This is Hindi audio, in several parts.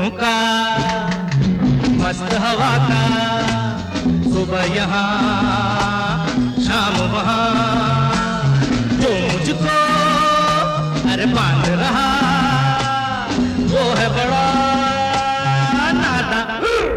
झोंका मस्त हवा का, सुबह यहाँ शाम वहाँ, जो मुझको अरे बांध रहा वो है बड़ा नादान।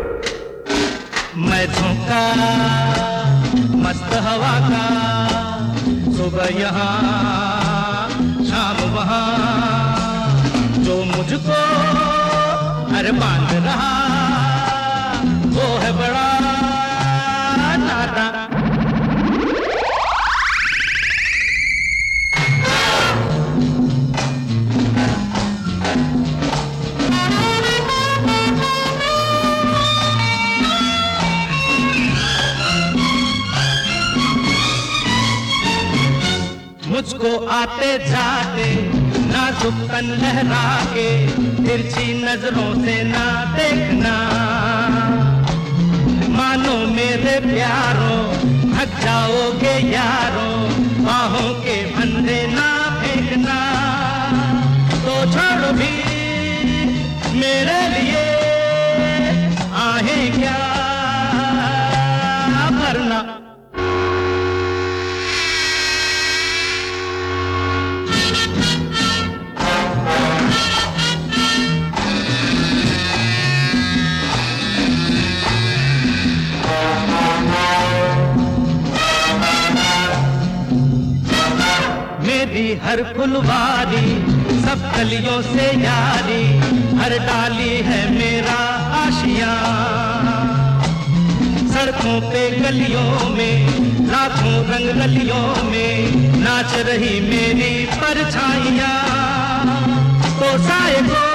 मैं झोंका मस्त हवा का, सुबह यहाँ शाम वहाँ, जो मुझको अरे बांध रहा वो है बड़ा नादान। मुझको आते जाते नाजुक तन लहरा के, तिरछी नजरों से ना देखना, मानो मेरे प्यारों थक जाओगे यारों, बाहों के फंदे ना फेंकना, तो छोड़ भी मेरे लिए आहें क्या भरना। मेरी हर फुलवारी सब कलियों से यारी, हर डाली है मेरा आशियाँ, सड़कों पे गलियों में लाखों रंग रलियों में नाच रही मेरी परछाइयाँ, तो साए को